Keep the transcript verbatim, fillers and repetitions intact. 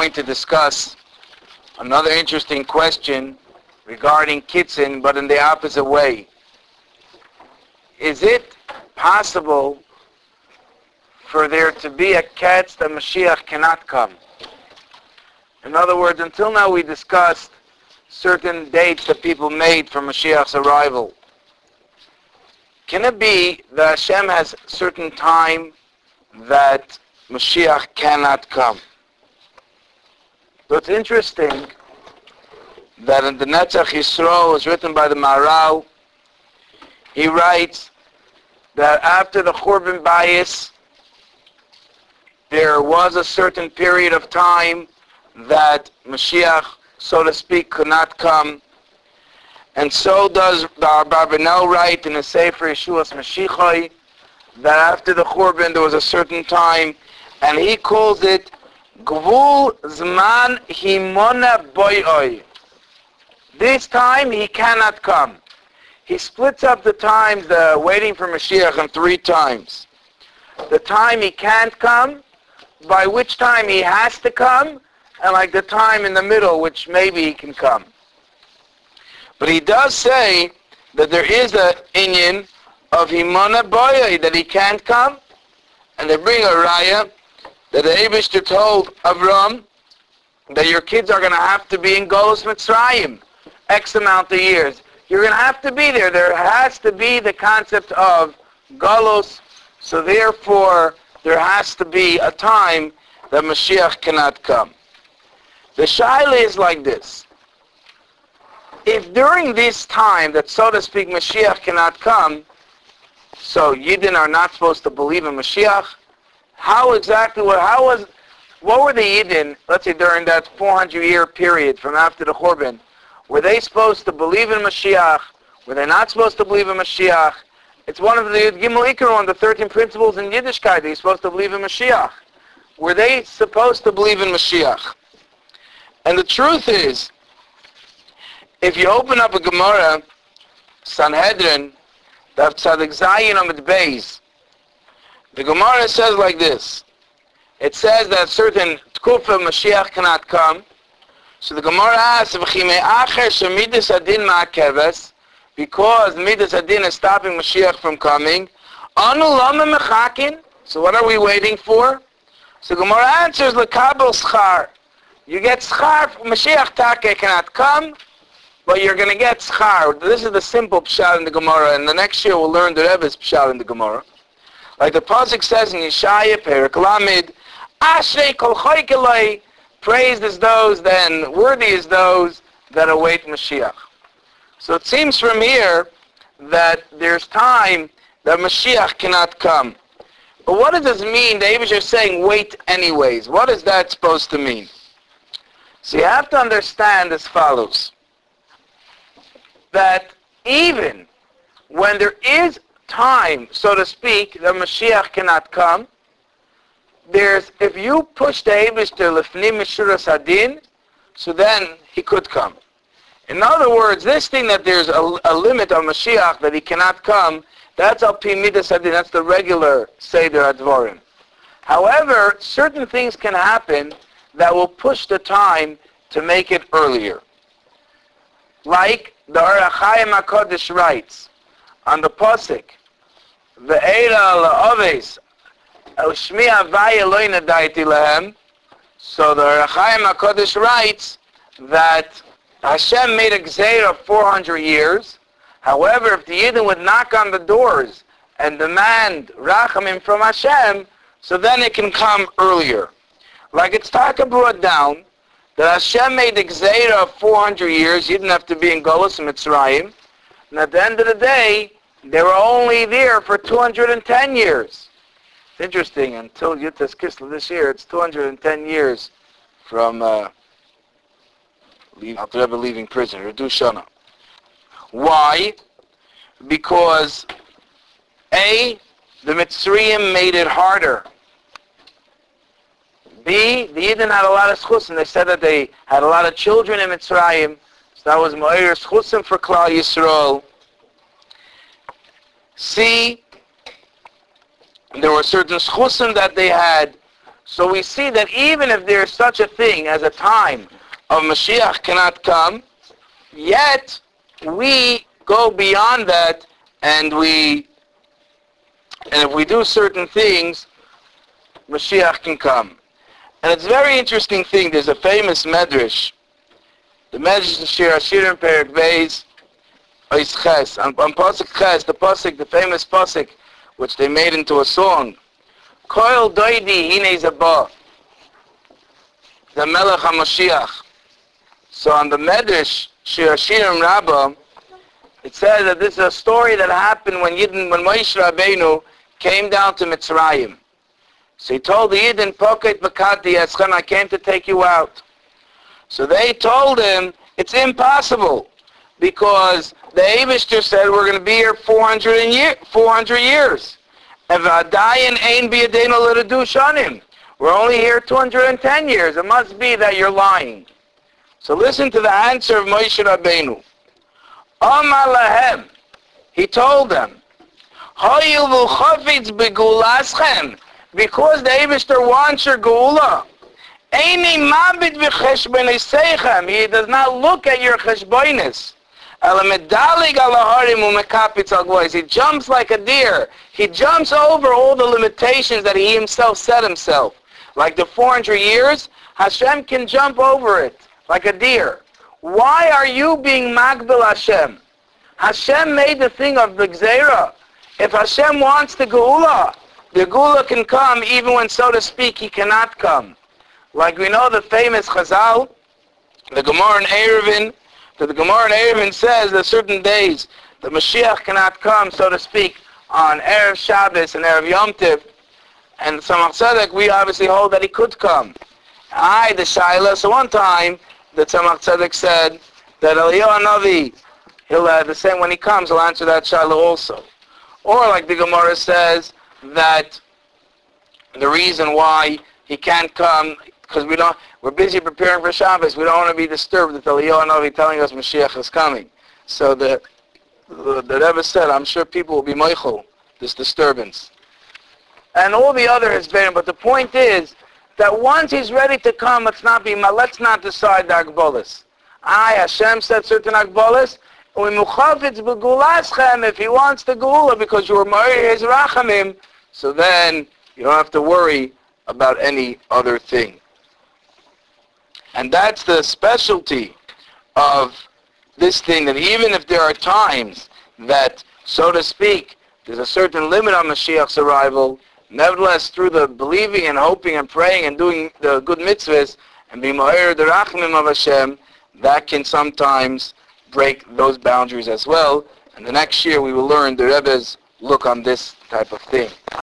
going to discuss another interesting question regarding Kitzin, but in the opposite way. Is it possible for there to be a Ketz that Mashiach cannot come? In other words, until now we discussed certain dates that people made for Mashiach's arrival. Can it be that Hashem has certain time that Mashiach cannot come? So it's interesting that in the Netzach Yisroel, was written by the Maharal, he writes that after the Churban Bayis, there was a certain period of time that Mashiach, so to speak, could not come. And so does the Abarbanel write in the Sefer Yeshuas Mashiachai that after the Churban there was a certain time, and he calls it Gvul Zman Himona Boyoi. This time he cannot come. He splits up the times, the waiting for Mashiach, in three times. The time he can't come, by which time he has to come, and like the time in the middle, which maybe he can come. But he does say that there is an inyan of Himona Boyoi, that he can't come, and they bring a raya that the Eibishter told Avram that your kids are going to have to be in Golus Mitzrayim X amount of years. You're going to have to be there. There has to be the concept of Golus, so therefore there has to be a time that Mashiach cannot come. The shaila is like this. If during this time that, so to speak, Mashiach cannot come, so Yidden are not supposed to believe in Mashiach, how exactly, what, how was, what were the Yidden, let's say during that four hundred year period from after the Churban, were they supposed to believe in Mashiach? Were they not supposed to believe in Mashiach? It's one of the Gimel Ikar, one of the thirteen principles in Yiddishkeit, that you're supposed to believe in Mashiach. Were they supposed to believe in Mashiach? And the truth is, if you open up a Gemara, Sanhedrin, Daf Tzadik Zayin Amid Beis, the Gemara says like this. It says that certain Tkufa Mashiach cannot come. So the Gemara asks, because Midas Adin is stopping Mashiach from coming, so what are we waiting for? So the Gemara answers, L'kabel schar. You get schar, Mashiach Take cannot come, but you're going to get schar. This is the simple pshat in the Gemara, and the next year we'll learn the Rebbe's pshat in the Gemara. Like the Pasuk says in Yeshaya, Perek Lamed, Ashrei kol choikeloi, praised is those, then worthy is those that await Mashiach. So it seems from here that there's time that Mashiach cannot come. But what does this mean? The Eibush is saying wait anyways. What is that supposed to mean? So you have to understand as follows. That even when there is time, so to speak, that Mashiach cannot come, there's, if you push the Eibush to Lefnim Meshuras Hadin, so then he could come. In other words, this thing that there's a, a limit on Mashiach that he cannot come, that's Al Pi Midas Hadin, that's the regular Seder Advarim. However, certain things can happen that will push the time to make it earlier. Like the Or HaChaim HaKodesh writes on the Pasuk, Ve'era la'oves el shmi havai Eloi nadaiti lahem. So the Or HaChaim HaKodesh writes that Hashem made a gzeira of four hundred years. However, if the Yidden would knock on the doors and demand rachamim from Hashem, so then it can come earlier. Like it's Taka brought down that Hashem made the gzeira of four hundred years. You didn't have to be in Golus Mitzrayim. And at the end of the day, they were only there for two hundred ten years. It's interesting, until Yutas Kislev this year, it's two hundred ten years from uh, Alter Rebbe leaving prison, Redu Shana. Why? Because A, the Mitzrayim made it harder. B, the Yidden had a lot of schusim. They said that they had a lot of children in Mitzrayim. So that was Mo'ir schusim for Klal Yisrael. C, there were certain schusim that they had. So we see that even if there is such a thing as a time of Mashiach cannot come, yet we go beyond that, and we, and if we do certain things, Mashiach can come. And it's a very interesting thing. There's a famous medrash, the medrash of Shir Hashirim Perek Beis Ois Ches. On, on Pasuk Ches, the Pasuk, the famous Pasuk, which they made into a song. Koil Doidi Hine Zabah, the Melech HaMashiach. So on the medrash Shir Hashirim Rabbah, it says that this is a story that happened when Yidden, when Moshe Rabbeinu came down to Mitzrayim. So he told the Yidden, Poket Bakati Eschem, I came to take you out. So they told him, it's impossible, because the Eibishter said we're going to be here four hundred years. And V'adayin ein biyadenu l'redu shanim. We're only here two hundred ten years. It must be that you're lying. So listen to the answer of Moshe Rabbeinu. Amar lahem, he told them, Hoyil v'chafitz begulaschem, because the Eibishter wants your geula. Eini mabit v'cheshbonisechem, he does not look at your cheshbonis. Elamedalig alaharim umekapitz algois, he jumps like a deer. He jumps over all the limitations that he himself set himself. Like the four hundred years, Hashem can jump over it like a deer. Why are you being Magbil Hashem? Hashem made the thing of the Gzeira. If Hashem wants the Geula, the Geula can come even when, so to speak, he cannot come. Like we know the famous Chazal, the Gemara in Eruvin, that the Gemara in Eruvin says that certain days the Mashiach cannot come, so to speak, on Erev Shabbos and Erev Yom Tov. And Tzemach Tzedek, we obviously hold that he could come. I, the Shaila, so one time, the Tzemach Tzedek said that Eliyahu Hanavi, he'll uh, the same when he comes, he'll answer that Shaila also. Or like the Gemara says that the reason why he can't come, because we don't, we're busy preparing for Shabbos, we don't want to be disturbed with Eliyahu Hanavi telling us Mashiach is coming. So the the, the Rebbe said, I'm sure people will be moichel this disturbance. And all the other has been, but the point is that once he's ready to come, let's not be, let's not decide the Agbolas. I, Hashem said certain Agbolas, if he wants the Geula because you were married his Rachamim, so then you don't have to worry about any other thing. And that's the specialty of this thing, that even if there are times that, so to speak, there's a certain limit on Mashiach's arrival, nevertheless, through the believing and hoping and praying and doing the good mitzvahs and being ma'ir the rachmim of Hashem, that can sometimes break those boundaries as well. And the next year we will learn the Rebbe's look on this type of thing.